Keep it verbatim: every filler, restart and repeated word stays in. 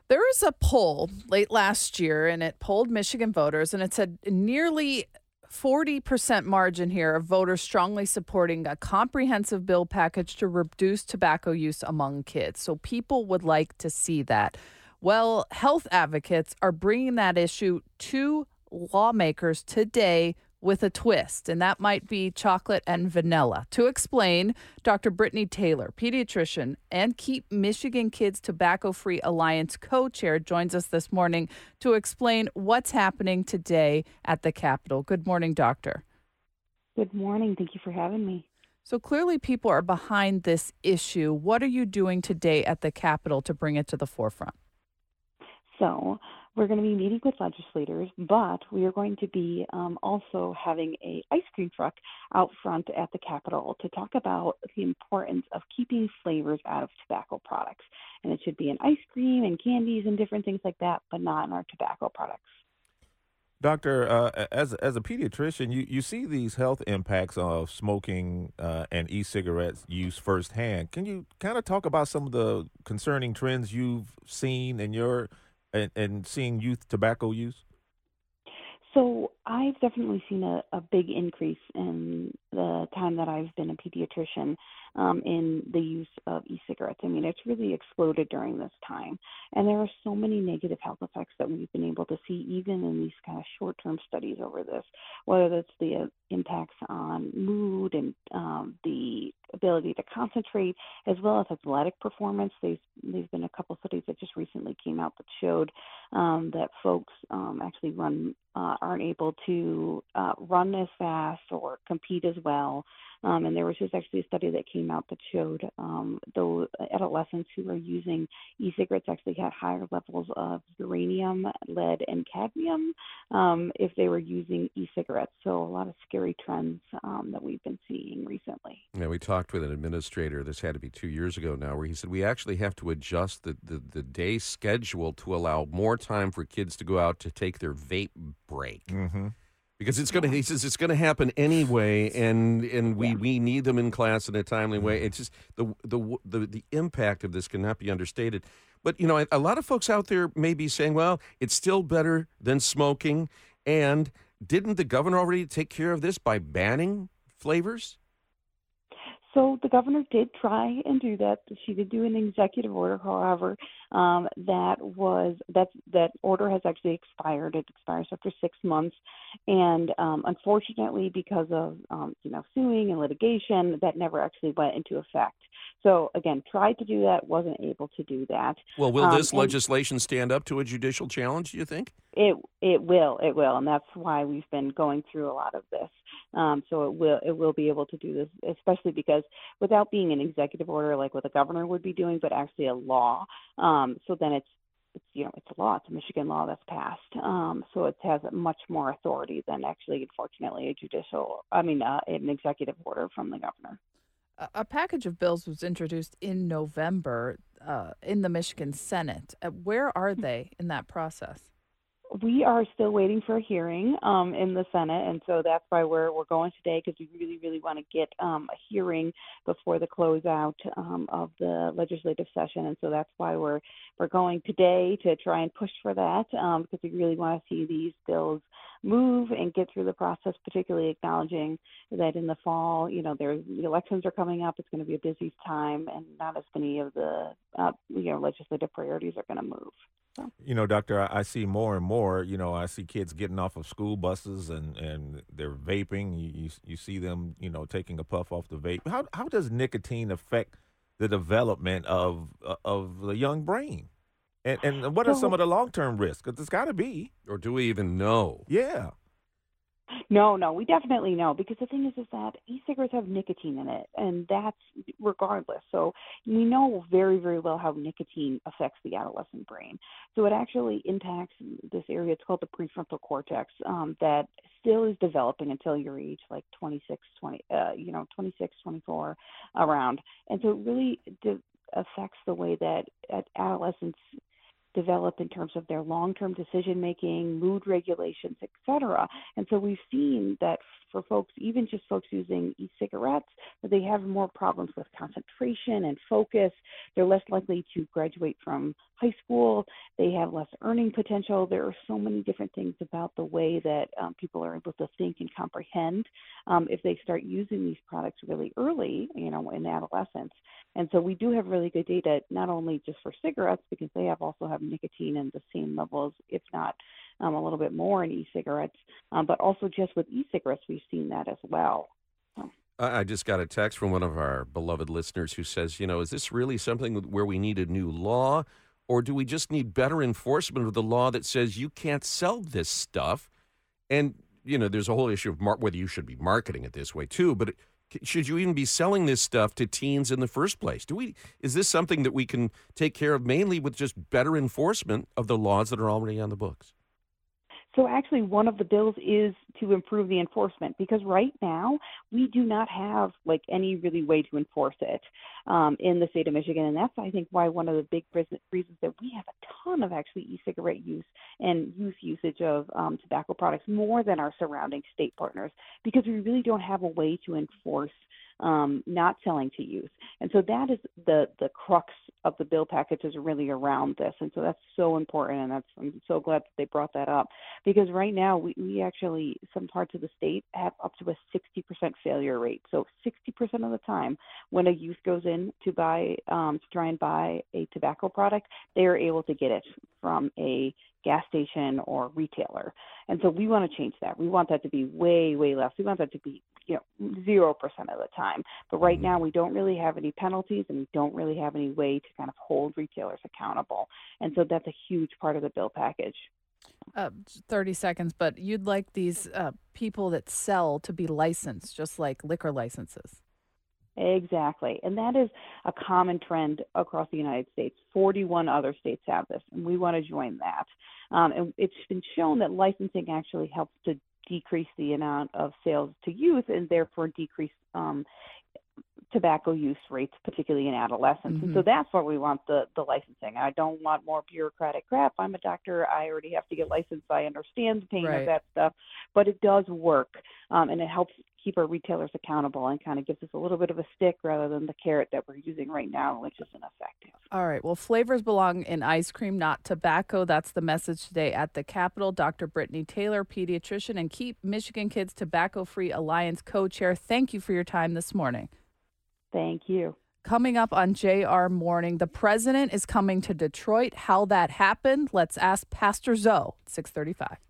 There was a poll late last year, and it polled Michigan voters, and it said nearly forty percent margin here of voters strongly supporting a comprehensive bill package to reduce tobacco use among kids. So people would like to see that. Well, health advocates are bringing that issue to lawmakers today with a twist, and that might be chocolate and vanilla. To explain, Doctor Brittany Taylor, pediatrician and Keep Michigan Kids Tobacco Free Alliance co-chair, joins us this morning to explain what's happening today at the Capitol. Good morning, doctor. Good morning. Thank you for having me. So clearly people are behind this issue. What are you doing today at the Capitol to bring it to the forefront? So we're going to be meeting with legislators, but we are going to be um, also having a ice cream truck out front at the Capitol to talk about the importance of keeping flavors out of tobacco products. And it should be in ice cream and candies and different things like that, but not in our tobacco products. Doctor, uh, as as a pediatrician, you, you see these health impacts of smoking uh, and e-cigarettes use firsthand. Can you kind of talk about some of the concerning trends you've seen in your and, and seeing youth tobacco use? So I've definitely seen a, a big increase in the time that I've been a pediatrician um, in the use of e-cigarettes. I mean, it's really exploded during this time. And there are so many negative health effects that we've been able to see even in these kind of short-term studies over this, whether that's the uh, impacts on mood and um, the ability to concentrate, as well as athletic performance. There's, there's been a couple studies that just recently came out that showed um, that folks um, actually run uh, aren't able to uh, run as fast or compete as well. Um, and there was just actually a study that came out that showed um, those adolescents who are using e-cigarettes actually had higher levels of uranium, lead, and cadmium um, if they were using e-cigarettes. So a lot of scary trends um, that we've been seeing recently. Yeah, we talked with an administrator, this had to be two years ago now, where he said we actually have to adjust the, the, the day schedule to allow more time for kids to go out to take their vape break. Mm-hmm. Because it's going to, he says it's going to happen anyway, and and we, Yeah. we need them in class in a timely way. It's just the, the the the impact of this cannot be understated. But you know, a, a lot of folks out there may be saying, well, it's still better than smoking. And didn't the governor already take care of this by banning flavors? So the governor did try and do that. She did do an executive order, however, um, that was that that order has actually expired. It expires after six months, and um, unfortunately, because of um, you know suing and litigation, that never actually went into effect. So again, tried to do that, wasn't able to do that. Well, will Um, this and legislation stand up to a judicial challenge, do you think? It it will it will, and that's why we've been going through a lot of this. Um, so it will it will be able to do this, especially because without being an executive order like what the governor would be doing, but actually a law. Um, so then it's it's you know it's a law. It's a Michigan law that's passed. Um, so it has much more authority than actually, unfortunately, a judicial. I mean, uh, an executive order from the governor. A a package of bills was introduced in November uh, in the Michigan Senate. Uh, where are they in that process? We are still waiting for a hearing um, in the Senate, and so that's why we're we're going today, because we really, really want to get um, a hearing before the closeout um, of the legislative session, and so that's why we're we're going today to try and push for that, um, because we really want to see these bills move and get through the process, particularly acknowledging that in the fall, you know, there's the elections are coming up. It's going to be a busy time, and not as many of the uh, you know legislative priorities are going to move. So. You know, doctor, I, I see more and more, you know, I see kids getting off of school buses and, and they're vaping. You, you you see them, you know, taking a puff off the vape. How how does nicotine affect the development of uh, of the young brain? And and what are some So of the long-term risks? Because there's got to be. Or do we even know? Yeah. No, no, we definitely know, because the thing is, is that e-cigarettes have nicotine in it, and that's regardless. So we know very, very well how nicotine affects the adolescent brain. So it actually impacts this area. It's called the prefrontal cortex, um, that still is developing until your age, like twenty-six, twenty, uh, you know, twenty-six, twenty-four, around. And so it really de- affects the way that uh, adolescents develop in terms of their long-term decision-making, mood regulations, et cetera. And so we've seen that for folks, even just folks using e-cigarettes, that they have more problems with concentration and focus. They're less likely to graduate from high school. They have less earning potential. There are so many different things about the way that um, people are able to think and comprehend um, if they start using these products really early, you know, in adolescence. And so we do have really good data, not only just for cigarettes, because they have also have nicotine in the same levels, if not um, a little bit more in e-cigarettes, um, but also just with e-cigarettes, we've seen that as well. So. I just got a text from one of our beloved listeners who says, you know, is this really something where we need a new law, or do we just need better enforcement of the law that says you can't sell this stuff? And, you know, there's a whole issue of mar- whether you should be marketing it this way, too, but it, should you even be selling this stuff to teens in the first place? Do we? Is this something that we can take care of mainly with just better enforcement of the laws that are already on the books? So actually, one of the bills is to improve the enforcement, because right now we do not have like any really way to enforce it um, in the state of Michigan. And that's, I think, why one of the big reasons that we have a ton of actually e-cigarette use and youth usage of um, tobacco products more than our surrounding state partners, because we really don't have a way to enforce Um, not selling to youth. And so that is the, the crux of the bill package, is really around this. And so that's so important, and that's, I'm so glad that they brought that up, because right now we, we actually, some parts of the state have up to a sixty percent failure rate. So sixty percent of the time when a youth goes in to buy, um, to try and buy a tobacco product, they are able to get it from a gas station or retailer. And so we want to change that. We want that to be way, way less. We want that to be, you know, zero percent of the time. But right now we don't really have any penalties, and we don't really have any way to kind of hold retailers accountable. And so that's a huge part of the bill package. Uh, thirty seconds, but you'd like these uh, people that sell to be licensed, just like liquor licenses. Exactly. And that is a common trend across the United States. forty-one other states have this, and we want to join that. Um, and it's been shown that licensing actually helps to decrease the amount of sales to youth, and therefore decrease um, tobacco use rates, particularly in adolescents. Mm-hmm. And so that's why we want the, the licensing. I don't want more bureaucratic crap. I'm a doctor. I already have to get licensed. I understand the pain right. of that stuff, but it does work, um, and it helps keep our retailers accountable and kind of gives us a little bit of a stick rather than the carrot that we're using right now, which isn't effective. All right. Well, flavors belong in ice cream, not tobacco. That's the message today at the Capitol. Doctor Brittany Taylor, pediatrician and Keep Michigan Kids Tobacco-Free Alliance co-chair. Thank you for your time this morning. Thank you. Coming up on J R Morning, the president is coming to Detroit. How that happened? Let's ask Pastor Zoe, six thirty-five.